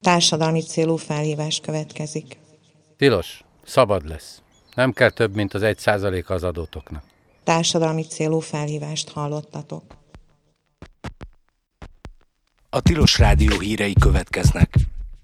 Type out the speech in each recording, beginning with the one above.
Társadalmi célú felhívás következik. Tilos, szabad lesz. Nem kell több, mint az 1% az adótoknak. Társadalmi célú felhívást hallottatok. A Tilos Rádió hírei következnek.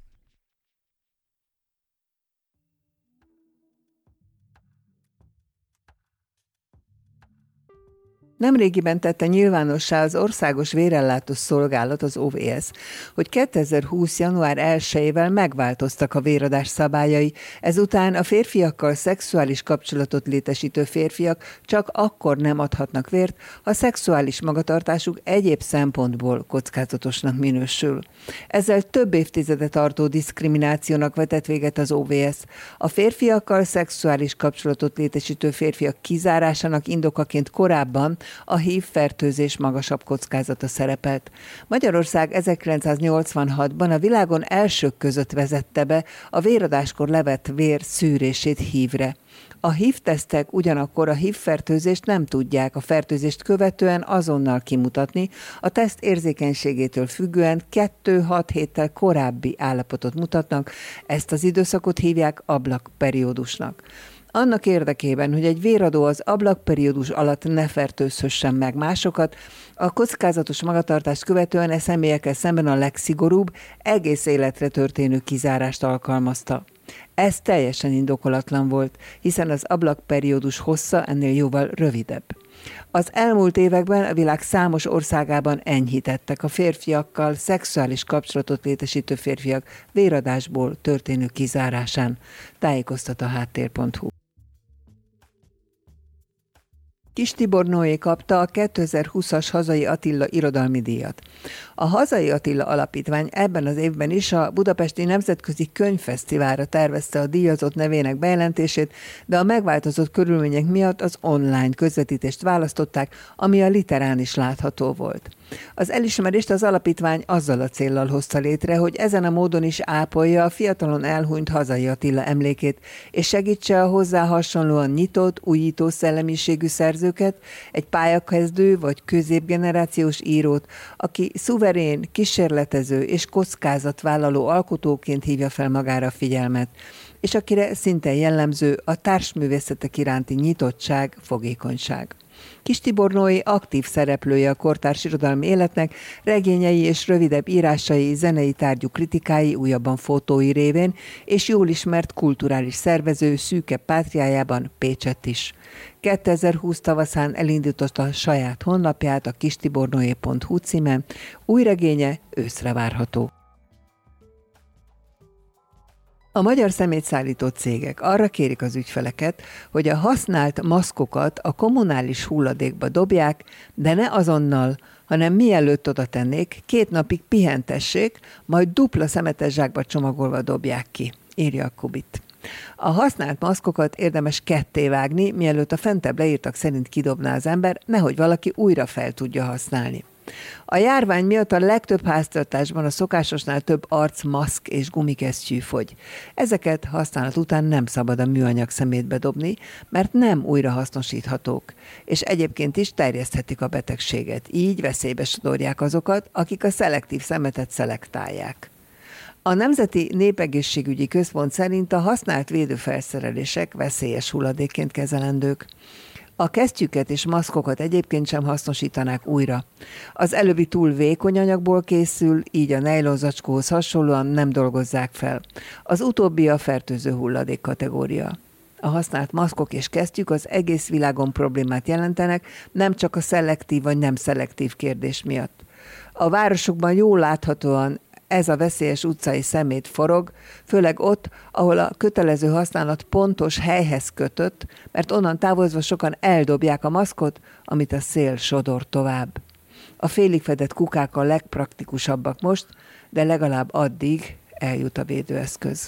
Nemrégiben tette nyilvánossá az Országos Vérellátó Szolgálat, az OVS, hogy 2020. január 1-ével megváltoztak a véradás szabályai, ezután a férfiakkal szexuális kapcsolatot létesítő férfiak csak akkor nem adhatnak vért, ha szexuális magatartásuk egyéb szempontból kockázatosnak minősül. Ezzel több évtizede tartó diszkriminációnak vetett véget az OVS. A férfiakkal szexuális kapcsolatot létesítő férfiak kizárásának indokaként korábban a HIV-fertőzés magasabb kockázata szerepelt. Magyarország 1986-ban a világon elsők között vezette be a véradáskor levett vér szűrését HIV-re. A HIV-tesztek ugyanakkor a HIV-fertőzést nem tudják a fertőzést követően azonnal kimutatni, a teszt érzékenységétől függően 2-6 héttel korábbi állapotot mutatnak, ezt az időszakot hívják ablakperiódusnak. Annak érdekében, hogy egy véradó az ablakperiódus alatt ne fertőzhessen meg másokat, a kockázatos magatartást követően személyekkel szemben a legszigorúbb, egész életre történő kizárást alkalmazta. Ez teljesen indokolatlan volt, hiszen az ablakperiódus hossza ennél jóval rövidebb. Az elmúlt években a világ számos országában enyhítettek a férfiakkal szexuális kapcsolatot létesítő férfiak véradásból történő kizárásán, tájékoztat a háttér.hu. Kis Tibor Noé kapta a 2020-as Hazai Attila irodalmi díjat. A Hazai Attila Alapítvány ebben az évben is a Budapesti Nemzetközi Könyvfesztiválra tervezte a díjazott nevének bejelentését, de a megváltozott körülmények miatt az online közvetítést választották, ami a Literán is látható volt. Az elismerést az alapítvány azzal a céllal hozta létre, hogy ezen a módon is ápolja a fiatalon elhunyt Hazai Attila emlékét, és segítse a hozzá hasonlóan nyitott, újító szellemiségű szerzőket, egy pályakezdő vagy középgenerációs írót, aki szuverén, kísérletező és kockázatvállaló alkotóként hívja fel magára a figyelmet, és akire szintén jellemző a társművészetek iránti nyitottság, fogékonyság. Kis Tibor Noé aktív szereplője a kortárs irodalmi életnek, regényei és rövidebb írásai, zenei tárgyú kritikái, újabban fotói révén, és jól ismert kulturális szervező szűke pátriájában Pécsett is. 2020 tavaszán elindította a saját honlapját, a kistibornoé.hu címen, új regénye őszre várható. A magyar szemétszállító cégek arra kérik az ügyfeleket, hogy a használt maszkokat a kommunális hulladékba dobják, de ne azonnal, hanem mielőtt oda tennék, 2 napig pihentessék, majd dupla szemetes zsákba csomagolva dobják ki, írja a Kubit. A használt maszkokat érdemes ketté vágni, mielőtt a fentebb leírtak szerint kidobná az ember, nehogy valaki újra fel tudja használni. A járvány miatt a legtöbb háztartásban a szokásosnál több arcmaszk és gumikesztyű fogy. Ezeket használat után nem szabad a műanyag szemétbe dobni, mert nem újrahasznosíthatók, és egyébként is terjeszthetik a betegséget. Így veszélybe sodorják azokat, akik a szelektív szemetet szelektálják. A Nemzeti Népegészségügyi Központ szerint a használt védőfelszerelések veszélyes hulladékként kezelendők. A kesztyűket és maszkokat egyébként sem hasznosítanák újra. Az előbbi túl vékony anyagból készül, így a nejlonzacskóhoz hasonlóan nem dolgozzák fel. Az utóbbi a fertőző hulladék kategória. A használt maszkok és kesztyűk az egész világon problémát jelentenek, nem csak a szelektív vagy nem szelektív kérdés miatt. A városokban jól láthatóan ez a veszélyes utcai szemét forog, főleg ott, ahol a kötelező használat pontos helyhez kötött, mert onnan távozva sokan eldobják a maszkot, amit a szél sodor tovább. A félig fedett kukák a legpraktikusabbak most, de legalább addig eljut a védőeszköz.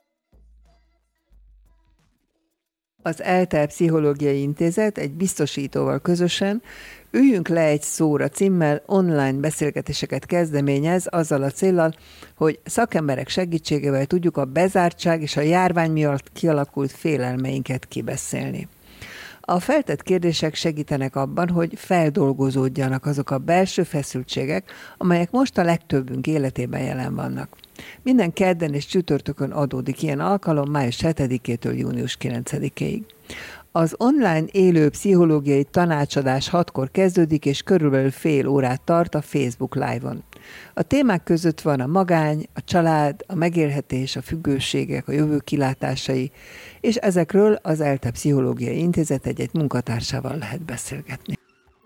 Az ELTE Pszichológiai Intézet egy biztosítóval közösen Üljünk le egy szóra címmel online beszélgetéseket kezdeményez azzal a céllal, hogy szakemberek segítségével tudjuk a bezártság és a járvány miatt kialakult félelmeinket kibeszélni. A feltett kérdések segítenek abban, hogy feldolgozódjanak azok a belső feszültségek, amelyek most a legtöbbünk életében jelen vannak. Minden kedden és csütörtökön adódik ilyen alkalom május 7-től június 9-ig. Az online élő pszichológiai tanácsadás 6-kor kezdődik, és körülbelül fél órát tart a Facebook Live-on. A témák között van a magány, a család, a megélhetés, a függőségek, a jövő kilátásai, és ezekről az ELTE Pszichológiai Intézet egy munkatársával lehet beszélgetni.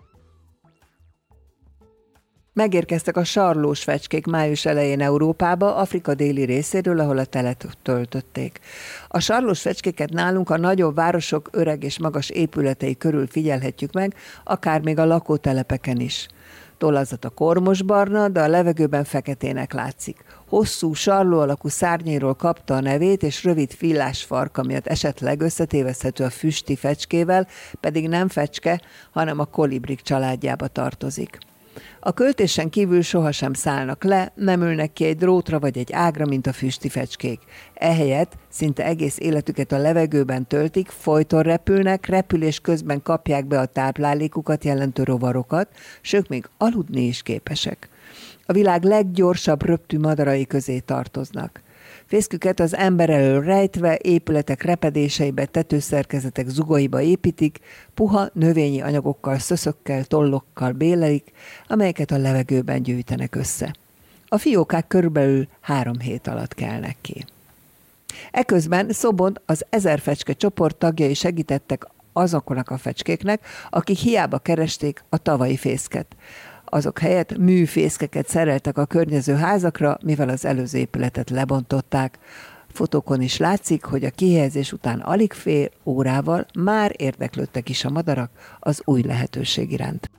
Megérkeztek a sarlós fecskék május elején Európába, Afrika déli részéről, ahol a telet töltötték. A sarlós fecskéket nálunk a nagyobb városok öreg és magas épületei körül figyelhetjük meg, akár még a lakótelepeken is. Tollazata kormosbarna, de a levegőben feketének látszik. Hosszú, sarló alakú szárnyairól kapta a nevét, és rövid fillás farka miatt esetleg összetéveszthető a füsti fecskével, pedig nem fecske, hanem a kolibrik családjába tartozik. A költésen kívül sohasem szállnak le, nem ülnek ki egy drótra vagy egy ágra, mint a füsti fecskék. Ehelyett szinte egész életüket a levegőben töltik, folyton repülnek, repülés közben kapják be a táplálékukat jelentő rovarokat, sők még aludni is képesek. A világ leggyorsabb röptű madarai közé tartoznak. Fészküket az ember elől rejtve, épületek repedéseibe, tetőszerkezetek zugaiba építik, puha növényi anyagokkal, szöszökkel, tollokkal bélelik, amelyeket a levegőben gyűjtenek össze. A fiókák körülbelül 3 hét alatt kelnek ki. Eközben Szobon az 1000 fecske csoport tagjai segítettek azoknak a fecskéknek, akik hiába keresték a tavalyi fészket. Azok helyett műfészkeket szereltek a környező házakra, mivel az előző épületet lebontották. Fotókon is látszik, hogy a kihelyezés után alig fél órával már érdeklődtek is a madarak az új lehetőség iránt.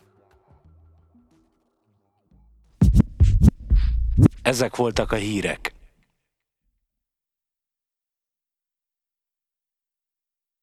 Ezek voltak a hírek.